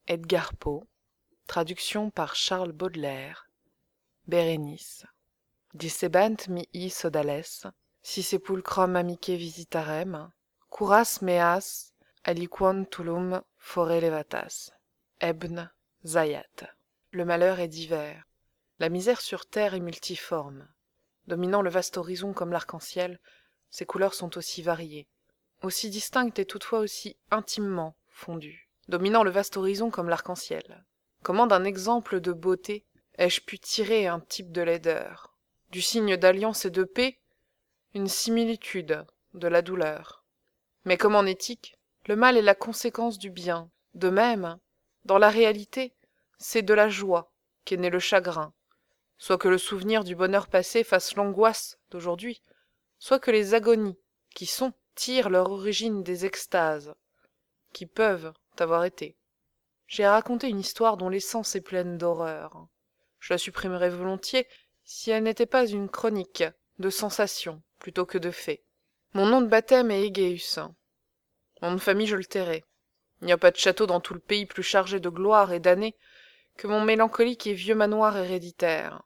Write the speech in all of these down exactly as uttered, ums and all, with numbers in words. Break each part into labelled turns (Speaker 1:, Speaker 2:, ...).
Speaker 1: Edgar Poe, traduction par Charles Baudelaire, Bérénice. Dicebant mihi sodales, si sepulchrum amicae visitarem, curas meas aliquam tullum fore levatas. Ebn Zayat. Le malheur est divers. La misère sur terre est multiforme. Dominant le vaste horizon comme l'arc-en-ciel, ses couleurs sont aussi variées, aussi distinctes et toutefois aussi intimement fondues. Dominant le vaste horizon comme l'arc-en-ciel. Comment d'un exemple de beauté ai-je pu tirer un type de laideur? Du signe d'alliance et de paix, une similitude de la douleur. Mais comme en éthique, le mal est la conséquence du bien. De même, dans la réalité, c'est de la joie qu'est né le chagrin, soit que le souvenir du bonheur passé fasse l'angoisse d'aujourd'hui, soit que les agonies qui sont tirent leur origine des extases qui peuvent avoir été. J'ai à raconter une histoire dont l'essence est pleine d'horreur. Je la supprimerais volontiers si elle n'était pas une chronique de sensations plutôt que de faits. Mon nom de baptême est Égéus. Mon nom de famille, je le tairai. Il n'y a pas de château dans tout le pays plus chargé de gloire et d'années que mon mélancolique et vieux manoir héréditaire.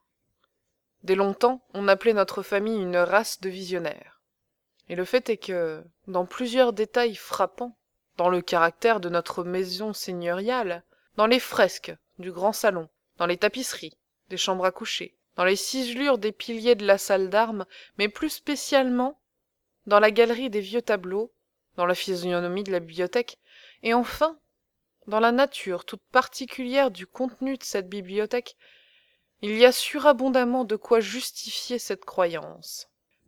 Speaker 1: Dès longtemps, on appelait notre famille une race de visionnaires. Et le fait est que, dans plusieurs détails frappants, dans le caractère de notre maison seigneuriale, dans les fresques du grand salon, dans les tapisseries des chambres à coucher, dans les ciselures des piliers de la salle d'armes, mais plus spécialement dans la galerie des vieux tableaux, dans la physionomie de la bibliothèque, et enfin dans la nature toute particulière du contenu de cette bibliothèque, il y a surabondamment de quoi justifier cette croyance.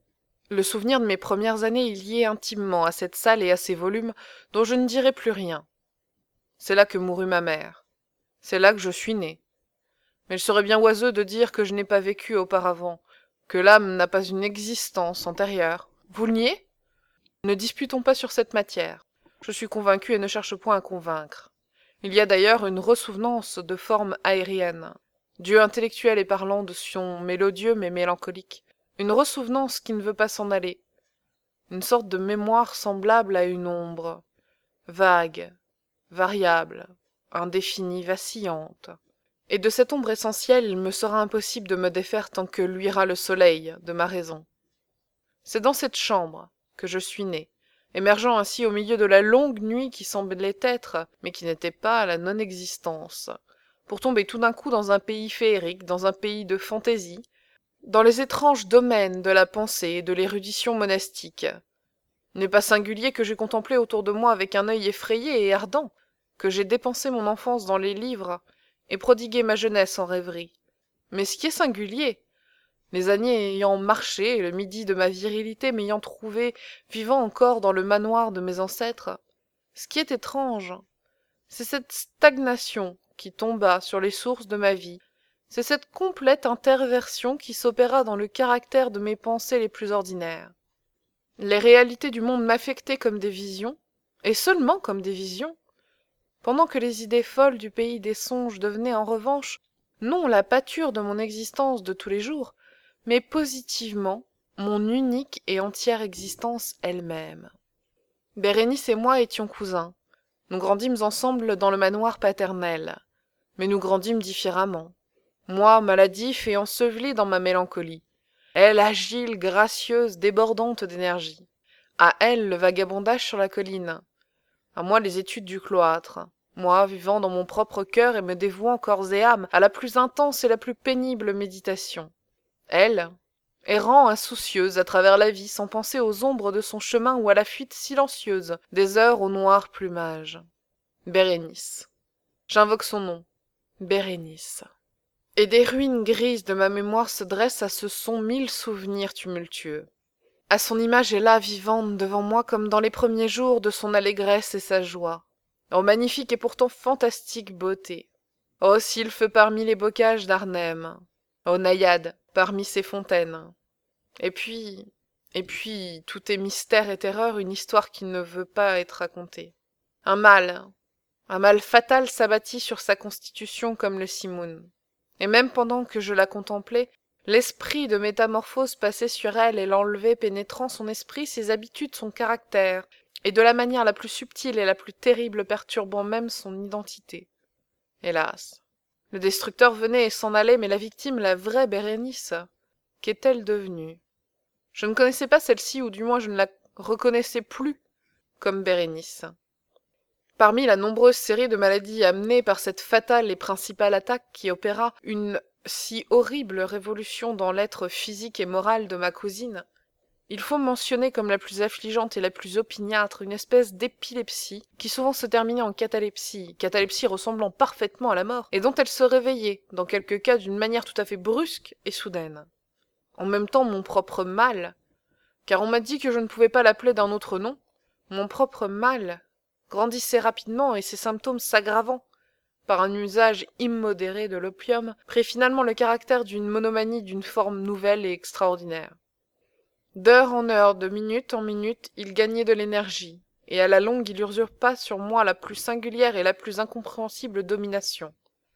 Speaker 1: Le souvenir de mes premières années est lié intimement à cette salle et à ses volumes dont je ne dirai plus rien. C'est là que mourut ma mère. C'est là que je suis né. Mais il serait bien oiseux de dire que je n'ai pas vécu auparavant, que l'âme n'a pas une existence antérieure. Vous le niez? Ne disputons pas sur cette matière. Je suis convaincu et ne cherche point à convaincre. Il y a d'ailleurs une ressouvenance de forme aérienne. Dieu intellectuel et parlant de son mélodieux mais mélancolique. Une ressouvenance qui ne veut pas s'en aller. Une sorte de mémoire semblable à une ombre, vague, variable, indéfinie, vacillante. Et de cette ombre essentielle, il me sera impossible de me défaire tant que luira le soleil de ma raison. C'est dans cette chambre que je suis né, émergeant ainsi au milieu de la longue nuit qui semblait être, mais qui n'était pas, la non-existence, pour tomber tout d'un coup dans un pays féerique, dans un pays de fantaisie, dans les étranges domaines de la pensée et de l'érudition monastique. Il n'est pas singulier que j'ai contemplé autour de moi avec un œil effrayé et ardent, que j'ai dépensé mon enfance dans les livres et prodigué ma jeunesse en rêverie. Mais ce qui est singulier, les années ayant marché et le midi de ma virilité m'ayant trouvé vivant encore dans le manoir de mes ancêtres, ce qui est étrange, c'est cette stagnation qui tomba sur les sources de ma vie, c'est cette complète interversion qui s'opéra dans le caractère de mes pensées les plus ordinaires. Les réalités du monde m'affectaient comme des visions, et seulement comme des visions, pendant que les idées folles du pays des songes devenaient en revanche non la pâture de mon existence de tous les jours, mais positivement mon unique et entière existence elle-même. Bérénice et moi étions cousins. Nous grandîmes ensemble dans le manoir paternel, mais nous grandîmes différemment. Moi, maladif et enseveli dans ma mélancolie. Elle, agile, gracieuse, débordante d'énergie. À elle, le vagabondage sur la colline. À moi, les études du cloître. Moi, vivant dans mon propre cœur et me dévouant corps et âme à la plus intense et la plus pénible méditation. Elle, errant insoucieuse à travers la vie sans penser aux ombres de son chemin ou à la fuite silencieuse des heures au noir plumage. Bérénice. J'invoque son nom. Bérénice. Et des ruines grises de ma mémoire se dressent à ce son mille souvenirs tumultueux. À son image est là, vivante devant moi comme dans les premiers jours de son allégresse et sa joie. Ô magnifique et pourtant fantastique beauté! Ô sylphe parmi les bocages d'Arnhem! Ô naïade parmi ces fontaines! Et puis, et puis, tout est mystère et terreur, une histoire qui ne veut pas être racontée. Un mal, un mal fatal s'abattit sur sa constitution comme le simoun. Et même pendant que je la contemplais, l'esprit de métamorphose passait sur elle et l'enlevait, pénétrant son esprit, ses habitudes, son caractère, et de la manière la plus subtile et la plus terrible perturbant même son identité. Hélas. Le destructeur venait et s'en allait, mais la victime, la vraie Bérénice, qu'est-elle devenue? Je ne connaissais pas celle-ci, ou du moins je ne la reconnaissais plus comme Bérénice. Parmi la nombreuse série de maladies amenées par cette fatale et principale attaque qui opéra une si horrible révolution dans l'être physique et moral de ma cousine, il faut mentionner comme la plus affligeante et la plus opiniâtre une espèce d'épilepsie qui souvent se terminait en catalepsie, catalepsie ressemblant parfaitement à la mort, et dont elle se réveillait, dans quelques cas d'une manière tout à fait brusque et soudaine. En même temps mon propre mal, car on m'a dit que je ne pouvais pas l'appeler d'un autre nom, mon propre mal grandissait rapidement et ses symptômes s'aggravant, par un usage immodéré de l'opium, prit finalement le caractère d'une monomanie d'une forme nouvelle et extraordinaire. D'heure en heure, de minute en minute, il gagnait de l'énergie, et à la longue il usurpa sur moi la plus singulière et la plus incompréhensible domination.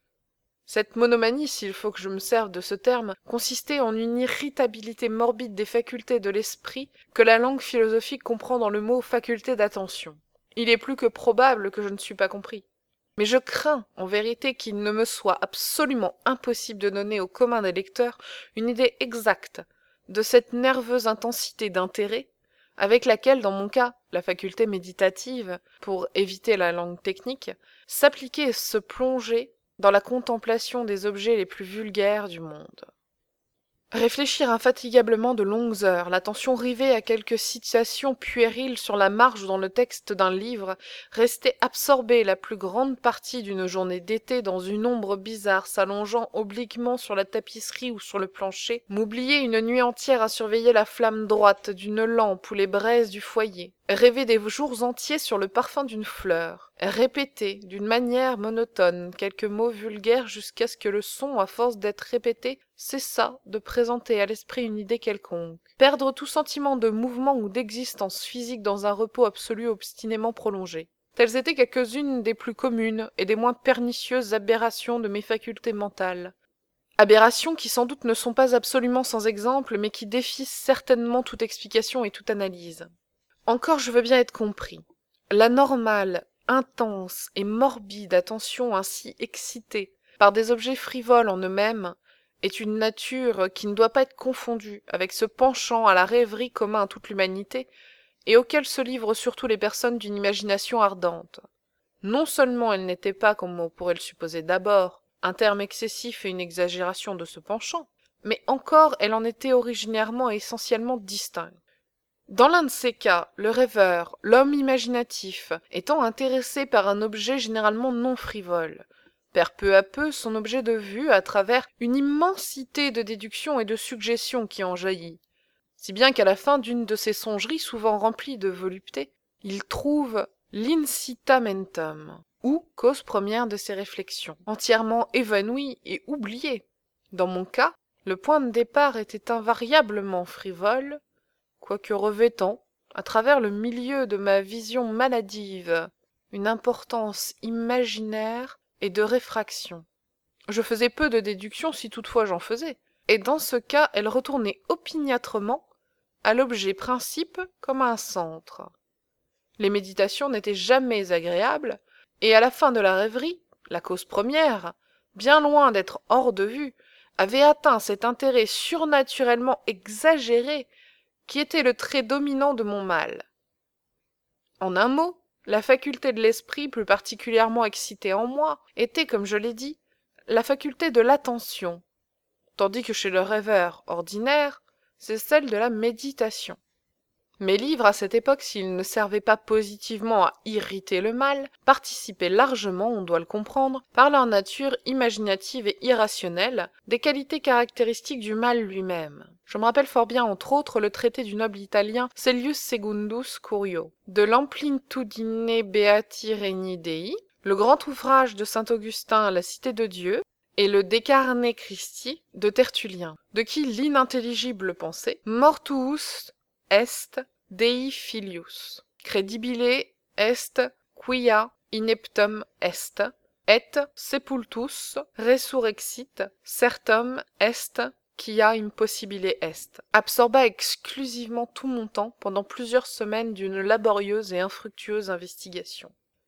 Speaker 1: Cette monomanie, s'il faut que je me serve de ce terme, consistait en une irritabilité morbide des facultés de l'esprit que la langue philosophique comprend dans le mot faculté d'attention. Il est plus que probable que je ne suis pas compris. Mais je crains, en vérité, qu'il ne me soit absolument impossible de donner au commun des lecteurs une idée exacte de cette nerveuse intensité d'intérêt, avec laquelle, dans mon cas, la faculté méditative, pour éviter la langue technique, s'appliquait et se plongeait dans la contemplation des objets les plus vulgaires du monde. Réfléchir infatigablement de longues heures, l'attention rivée à quelque situation puérile sur la marge ou dans le texte d'un livre, rester absorbé la plus grande partie d'une journée d'été dans une ombre bizarre s'allongeant obliquement sur la tapisserie ou sur le plancher, m'oublier une nuit entière à surveiller la flamme droite d'une lampe ou les braises du foyer, rêver des jours entiers sur le parfum d'une fleur, répéter d'une manière monotone quelques mots vulgaires jusqu'à ce que le son, à force d'être répété, cessa de présenter à l'esprit une idée quelconque, perdre tout sentiment de mouvement ou d'existence physique dans un repos absolu obstinément prolongé. Telles étaient quelques-unes des plus communes et des moins pernicieuses aberrations de mes facultés mentales. Aberrations qui sans doute ne sont pas absolument sans exemple, mais qui défient certainement toute explication et toute analyse. Encore je veux bien être compris. La normale, intense et morbide attention ainsi excitée par des objets frivoles en eux-mêmes est une nature qui ne doit pas être confondue avec ce penchant à la rêverie commun à toute l'humanité et auquel se livrent surtout les personnes d'une imagination ardente. Non seulement elle n'était pas, comme on pourrait le supposer d'abord, un terme excessif et une exagération de ce penchant, mais encore elle en était originairement et essentiellement distincte. Dans l'un de ces cas, le rêveur, l'homme imaginatif, étant intéressé par un objet généralement non frivole, perd peu à peu son objet de vue à travers une immensité de déductions et de suggestions qui en jaillit, si bien qu'à la fin d'une de ces songeries souvent remplies de volupté, il trouve l'incitamentum, ou cause première de ses réflexions, entièrement évanouie et oubliée. Dans mon cas, le point de départ était invariablement frivole, quoique revêtant, à travers le milieu de ma vision maladive, une importance imaginaire et de réfraction. Je faisais peu de déductions si toutefois j'en faisais, et dans ce cas elle retournait opiniâtrement à l'objet principe comme à un centre. Les méditations n'étaient jamais agréables, et à la fin de la rêverie, la cause première, bien loin d'être hors de vue, avait atteint cet intérêt surnaturellement exagéré qui était le trait dominant de mon mal. En un mot, la faculté de l'esprit plus particulièrement excitée en moi était, comme je l'ai dit, la faculté de l'attention, tandis que chez le rêveur ordinaire, c'est celle de la méditation. Mes livres, à cette époque, s'ils ne servaient pas positivement à irriter le mal, participaient largement, on doit le comprendre, par leur nature imaginative et irrationnelle, des qualités caractéristiques du mal lui-même. Je me rappelle fort bien, entre autres, le traité du noble italien Caelius Secundus Curio, de l'Amplitudine Beati Regni Dei, le grand ouvrage de saint Augustin La Cité de Dieu, et le De Carne Christi de Tertullien, de qui l'inintelligible pensée mortuus est Dei filius, credibile est quia ineptum est, et sepultus resurrexit certum est quia impossibile est, absorba exclusivement tout mon temps pendant plusieurs semaines d'une laborieuse et infructueuse investigation.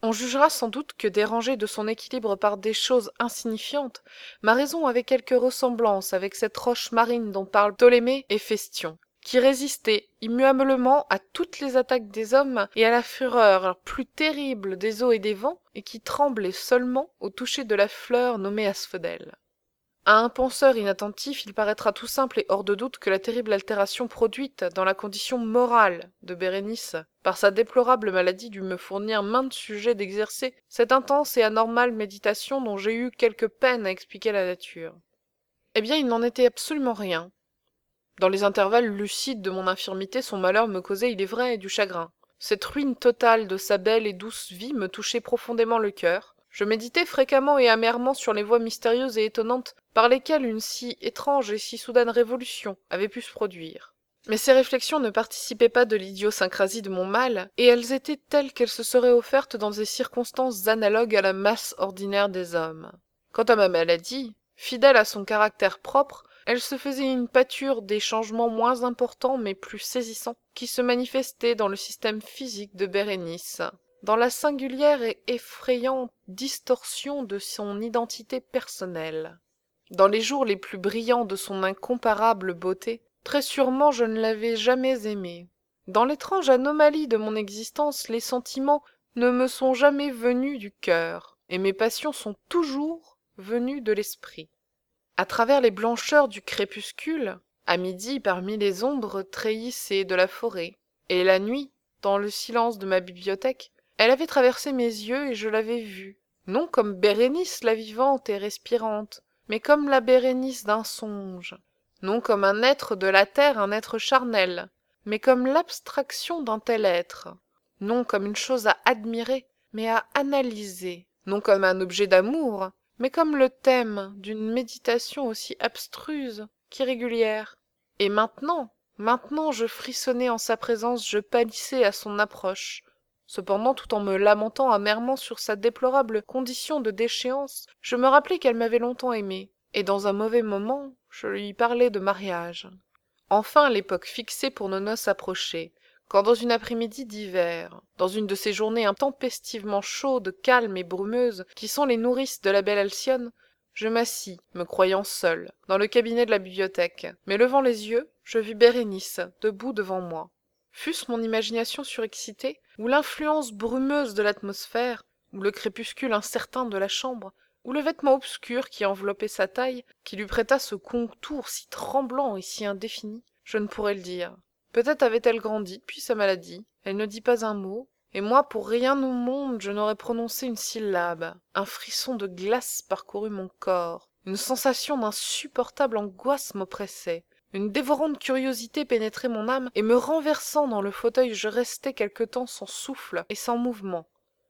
Speaker 1: On jugera sans doute que dérangée de son équilibre par des choses insignifiantes, ma raison avait quelque ressemblance avec cette roche marine dont parlent Ptolémée et Phestion, qui résistait immuablement à toutes les attaques des hommes et à la fureur plus terrible des eaux et des vents, et qui tremblait seulement au toucher de la fleur nommée asphodèle. À un penseur inattentif, il paraîtra tout simple et hors de doute que la terrible altération produite dans la condition morale de Bérénice par sa déplorable maladie dut me fournir maintes sujets d'exercer cette intense et anormale méditation dont j'ai eu quelque peine à expliquer la nature. Eh bien, il n'en était absolument rien. Dans les intervalles lucides de mon infirmité, son malheur me causait, il est vrai, du chagrin. Cette ruine totale de sa belle et douce vie me touchait profondément le cœur. Je méditais fréquemment et amèrement sur les voies mystérieuses et étonnantes par lesquelles une si étrange et si soudaine révolution avait pu se produire. Mais ces réflexions ne participaient pas de l'idiosyncrasie de mon mal, et elles étaient telles qu'elles se seraient offertes dans des circonstances analogues à la masse ordinaire des hommes. Quant à ma maladie, fidèle à son caractère propre, elle se faisait une pâture des changements moins importants mais plus saisissants qui se manifestaient dans le système physique de Bérénice, dans la singulière et effrayante distorsion de son identité personnelle. Dans les jours les plus brillants de son incomparable beauté, très sûrement je ne l'avais jamais aimée. Dans l'étrange anomalie de mon existence, les sentiments ne me sont jamais venus du cœur, et mes passions sont toujours venues de l'esprit. À travers les blancheurs du crépuscule, à midi parmi les ombres treillissées de la forêt, et la nuit, dans le silence de ma bibliothèque, elle avait traversé mes yeux et je l'avais vue, non comme Bérénice la vivante et respirante, mais comme la Bérénice d'un songe, non comme un être de la terre, un être charnel, mais comme l'abstraction d'un tel être, non comme une chose à admirer, mais à analyser, non comme un objet d'amour, mais comme le thème d'une méditation aussi abstruse qu'irrégulière. Et maintenant, maintenant je frissonnais en sa présence, je pâlissais à son approche. Cependant, tout en me lamentant amèrement sur sa déplorable condition de déchéance, je me rappelai qu'elle m'avait longtemps aimé, et dans un mauvais moment, je lui parlai de mariage. Enfin l'époque fixée pour nos noces approchait, quand dans une après-midi d'hiver, dans une de ces journées intempestivement chaudes, calmes et brumeuses, qui sont les nourrices de la belle Alcyone, je m'assis, me croyant seul, dans le cabinet de la bibliothèque, mais levant les yeux, je vis Bérénice, debout devant moi. Fût-ce mon imagination surexcitée, ou l'influence brumeuse de l'atmosphère, ou le crépuscule incertain de la chambre, ou le vêtement obscur qui enveloppait sa taille, qui lui prêta ce contour si tremblant et si indéfini, je ne pourrais le dire. Peut-être avait-elle grandi, puis sa maladie. Elle ne dit pas un mot, et moi, pour rien au monde, je n'aurais prononcé une syllabe. Un frisson de glace parcourut mon corps. Une sensation d'insupportable angoisse m'oppressait. Une dévorante curiosité pénétrait mon âme, et me renversant dans le fauteuil, je restai quelque temps sans souffle et sans mouvement,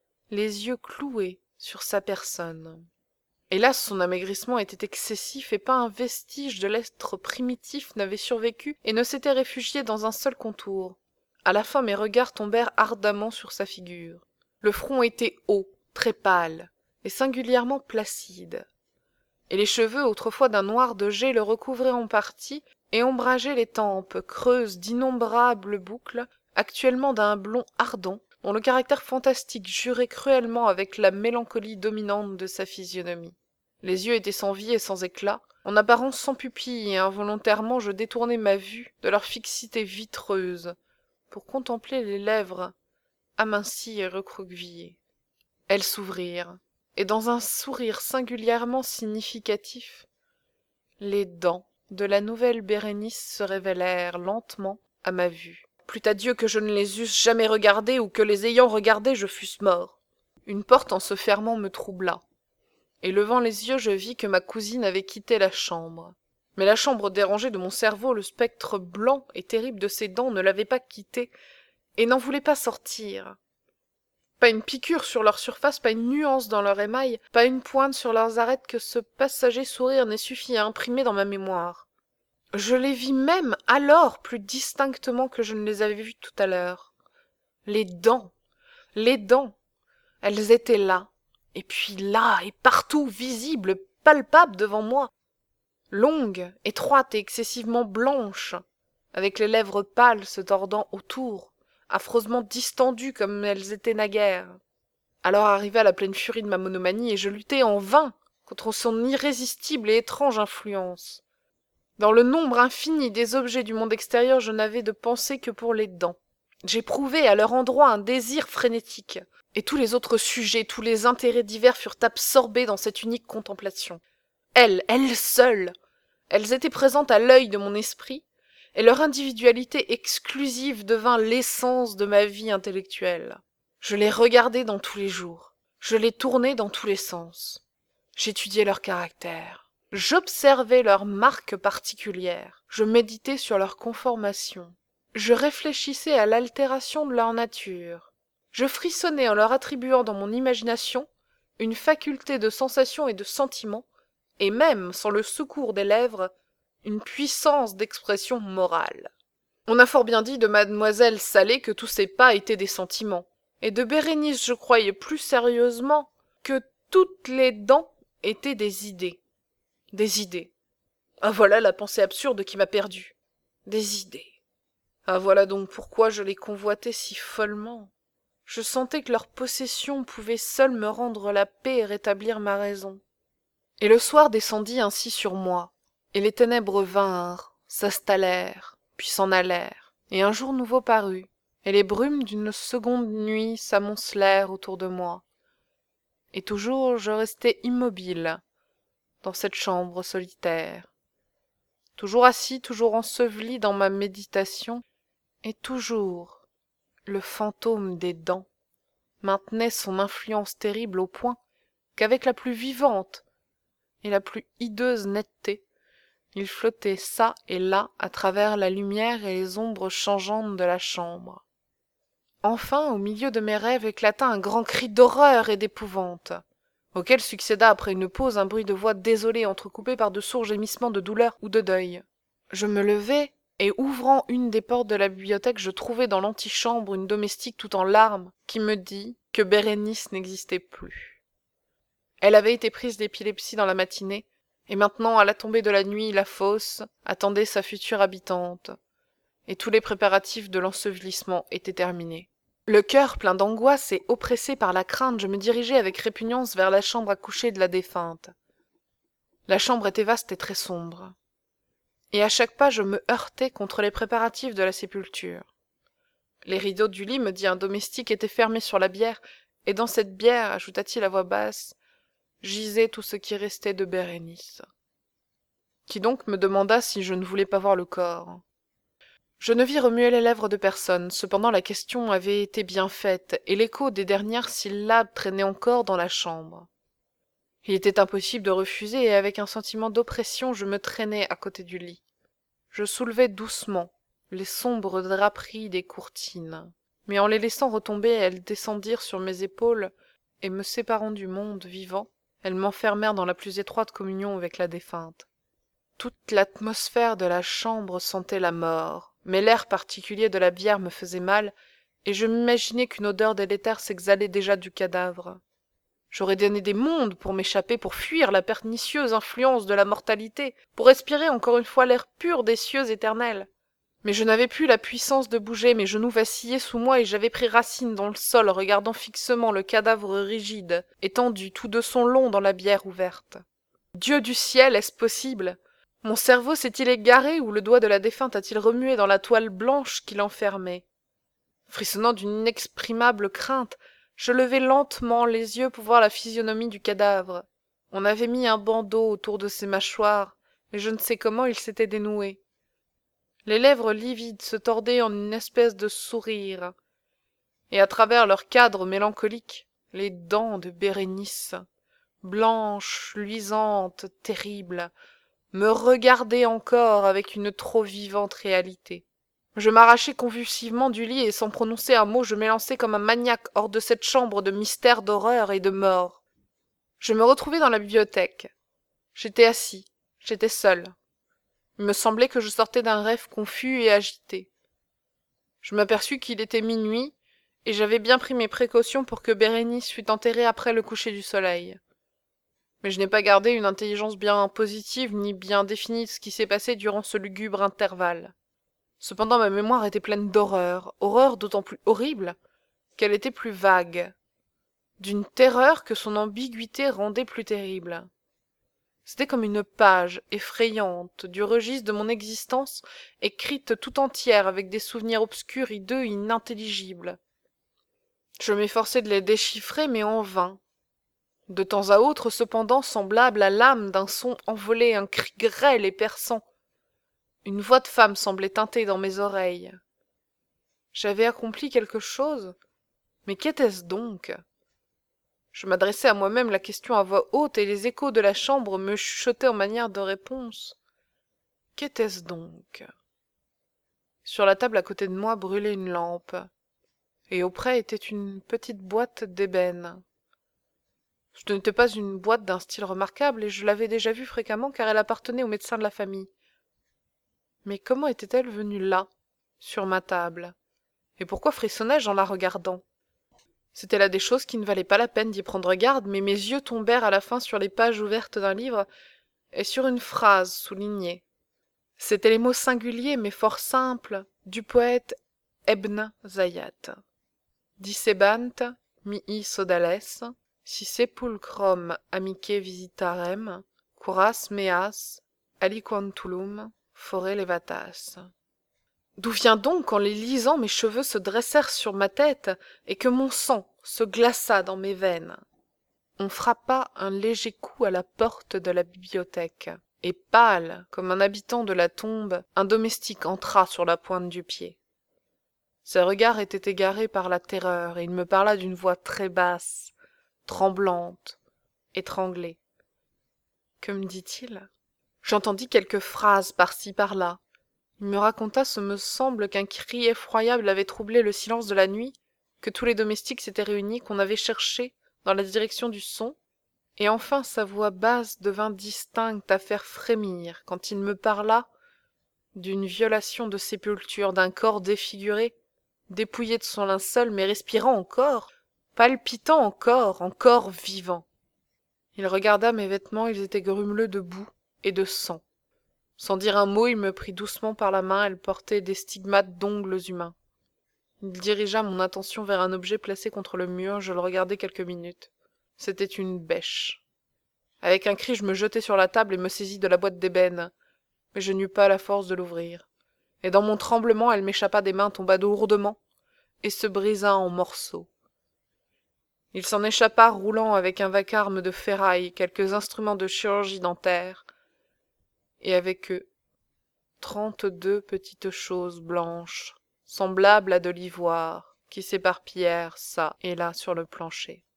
Speaker 1: les yeux cloués sur sa personne. Hélas, son amaigrissement était excessif, et pas un vestige de l'être primitif n'avait survécu et ne s'était réfugié dans un seul contour. À la fin, mes regards tombèrent ardemment sur sa figure. Le front était haut, très pâle, et singulièrement placide. Et les cheveux, autrefois d'un noir de jais, le recouvraient en partie, et ombrageaient les tempes, creuses d'innombrables boucles, actuellement d'un blond ardent, dont le caractère fantastique jurait cruellement avec la mélancolie dominante de sa physionomie. Les yeux étaient sans vie et sans éclat, en apparence sans pupille, et involontairement je détournai ma vue de leur fixité vitreuse, pour contempler les lèvres amincies et recroquevillées. Elles s'ouvrirent, et dans un sourire singulièrement significatif, les dents de la nouvelle Bérénice se révélèrent lentement à ma vue. Plût à Dieu que je ne les eusse jamais regardées, ou que les ayant regardées je fusse mort. Une porte en se fermant me troubla, et levant les yeux je vis que ma cousine avait quitté la chambre. Mais la chambre dérangée de mon cerveau, le spectre blanc et terrible de ses dents ne l'avait pas quittée, et n'en voulait pas sortir. Pas une piqûre sur leur surface, pas une nuance dans leur émail, pas une pointe sur leurs arêtes que ce passager sourire n'ait suffi à imprimer dans ma mémoire. Je les vis même alors plus distinctement que je ne les avais vues tout à l'heure. Les dents, les dents, elles étaient là, et puis là, et partout, visibles, palpables devant moi, longues, étroites et excessivement blanches, avec les lèvres pâles se tordant autour, affreusement distendues comme elles étaient naguère. Alors arriva la pleine furie de ma monomanie, et je luttai en vain contre son irrésistible et étrange influence. Dans le nombre infini des objets du monde extérieur, je n'avais de pensée que pour les dents. J'éprouvais à leur endroit un désir frénétique, et tous les autres sujets, tous les intérêts divers furent absorbés dans cette unique contemplation. Elles, elles seules, elles étaient présentes à l'œil de mon esprit, et leur individualité exclusive devint l'essence de ma vie intellectuelle. Je les regardais dans tous les jours, je les tournais dans tous les sens. J'étudiais leur caractère, j'observais leurs marques particulières, je méditais sur leur conformation, je réfléchissais à l'altération de leur nature, je frissonnais en leur attribuant dans mon imagination une faculté de sensation et de sentiment, et même, sans le secours des lèvres, une puissance d'expression morale. On a fort bien dit de mademoiselle Salé que tous ses pas étaient des sentiments, et de Bérénice je croyais plus sérieusement que toutes les dents étaient des idées. Des idées. Ah voilà la pensée absurde qui m'a perdu. Des idées. Ah voilà donc pourquoi je les convoitais si follement. Je sentais que leur possession pouvait seule me rendre la paix et rétablir ma raison. Et le soir descendit ainsi sur moi, et les ténèbres vinrent, s'installèrent, puis s'en allèrent, et un jour nouveau parut, et les brumes d'une seconde nuit s'amoncelèrent autour de moi. Et toujours je restai immobile, dans cette chambre solitaire, toujours assis, toujours enseveli dans ma méditation, et toujours le fantôme des dents maintenait son influence terrible au point qu'avec la plus vivante et la plus hideuse netteté, il flottait çà et là à travers la lumière et les ombres changeantes de la chambre. Enfin, au milieu de mes rêves éclata un grand cri d'horreur et d'épouvante, auquel succéda après une pause un bruit de voix désolée entrecoupé par de sourds gémissements de douleur ou de deuil. Je me levai, et ouvrant une des portes de la bibliothèque, je trouvai dans l'antichambre une domestique tout en larmes, qui me dit que Bérénice n'existait plus. Elle avait été prise d'épilepsie dans la matinée, et maintenant, à la tombée de la nuit, la fosse attendait sa future habitante, et tous les préparatifs de l'ensevelissement étaient terminés. Le cœur plein d'angoisse et oppressé par la crainte, je me dirigeai avec répugnance vers la chambre à coucher de la défunte. La chambre était vaste et très sombre, et à chaque pas je me heurtai contre les préparatifs de la sépulture. Les rideaux du lit, me dit un domestique, étaient fermés sur la bière, et dans cette bière, ajouta-t-il à voix basse, gisait tout ce qui restait de Bérénice. Qui donc me demanda si je ne voulais pas voir le corps. Je ne vis remuer les lèvres de personne, cependant la question avait été bien faite, et l'écho des dernières syllabes traînait encore dans la chambre. Il était impossible de refuser, et avec un sentiment d'oppression je me traînai à côté du lit. Je soulevai doucement les sombres draperies des courtines, mais en les laissant retomber, elles descendirent sur mes épaules, et me séparant du monde vivant, elles m'enfermèrent dans la plus étroite communion avec la défunte. Toute l'atmosphère de la chambre sentait la mort, mais l'air particulier de la bière me faisait mal, et je m'imaginais qu'une odeur délétère s'exhalait déjà du cadavre. J'aurais donné des mondes pour m'échapper, pour fuir la pernicieuse influence de la mortalité, pour respirer encore une fois l'air pur des cieux éternels. Mais je n'avais plus la puissance de bouger, mes genoux vacillaient sous moi et j'avais pris racine dans le sol, regardant fixement le cadavre rigide, étendu tout de son long dans la bière ouverte. Dieu du ciel, est-ce possible? Mon cerveau s'est-il égaré ou le doigt de la défunte a-t-il remué dans la toile blanche qui l'enfermait? Frissonnant d'une inexprimable crainte, je levai lentement les yeux pour voir la physionomie du cadavre. On avait mis un bandeau autour de ses mâchoires, mais je ne sais comment il s'était dénoué. Les lèvres livides se tordaient en une espèce de sourire, et à travers leur cadre mélancolique, les dents de Bérénice, blanches, luisantes, terribles, me regardaient encore avec une trop vivante réalité. Je m'arrachai convulsivement du lit et sans prononcer un mot je m'élançai comme un maniaque hors de cette chambre de mystère, d'horreur et de mort. Je me retrouvai dans la bibliothèque. J'étais assis, j'étais seul. Il me semblait que je sortais d'un rêve confus et agité. Je m'aperçus qu'il était minuit, et j'avais bien pris mes précautions pour que Bérénice fût enterrée après le coucher du soleil. Mais je n'ai pas gardé une intelligence bien positive ni bien définie de ce qui s'est passé durant ce lugubre intervalle. Cependant ma mémoire était pleine d'horreur, horreur d'autant plus horrible qu'elle était plus vague. d'une terreur que son ambiguïté rendait plus terrible. C'était comme une page effrayante du registre de mon existence, écrite tout entière avec des souvenirs obscurs, hideux, inintelligibles. Je m'efforçais de les déchiffrer, mais en vain. De temps à autre, cependant, semblable à l'âme d'un son envolé, un cri grêle et perçant. Une voix de femme semblait tinter dans mes oreilles. J'avais accompli quelque chose, mais qu'était-ce donc? Je m'adressais à moi-même la question à voix haute, et les échos de la chambre me chuchotaient en manière de réponse. Qu'était-ce donc? Sur la table à côté de moi brûlait une lampe, et auprès était une petite boîte d'ébène. Ce n'était pas une boîte d'un style remarquable, et je l'avais déjà vue fréquemment car elle appartenait au médecin de la famille. Mais comment était-elle venue là, sur ma table? Et pourquoi frissonnais-je en la regardant? C'était là des choses qui ne valaient pas la peine d'y prendre garde, mais mes yeux tombèrent à la fin sur les pages ouvertes d'un livre et sur une phrase soulignée. C'étaient les mots singuliers mais fort simples du poète Ebn Zayat. Dicebant mihi sodales, si sepulchrum amicae visitarem, curas meas aliquantulum fore levatas. D'où vient donc qu'en les lisant mes cheveux se dressèrent sur ma tête et que mon sang se glaça dans mes veines? On frappa un léger coup à la porte de la bibliothèque, et pâle comme un habitant de la tombe, un domestique entra sur la pointe du pied. Ses regards étaient égarés par la terreur, et il me parla d'une voix très basse, tremblante, étranglée. Que me dit-il? J'entendis quelques phrases par-ci par-là. Il me raconta, ce me semble, qu'un cri effroyable avait troublé le silence de la nuit, que tous les domestiques s'étaient réunis, qu'on avait cherché dans la direction du son, et enfin sa voix basse devint distincte à faire frémir quand il me parla d'une violation de sépulture, d'un corps défiguré, dépouillé de son linceul, mais respirant encore, palpitant encore, encore vivant. Il regarda mes vêtements, ils étaient grumeleux de boue et de sang. Sans dire un mot, il me prit doucement par la main, elle portait des stigmates d'ongles humains. Il dirigea mon attention vers un objet placé contre le mur, je le regardai quelques minutes. C'était une bêche. Avec un cri, je me jetai sur la table et me saisis de la boîte d'ébène, mais je n'eus pas la force de l'ouvrir. Et dans mon tremblement, elle m'échappa des mains, tomba lourdement, et se brisa en morceaux. Il s'en échappa roulant avec un vacarme de ferraille, quelques instruments de chirurgie dentaire, et avec eux trente-deux petites choses blanches, semblables à de l'ivoire, qui s'éparpillèrent çà et là sur le plancher.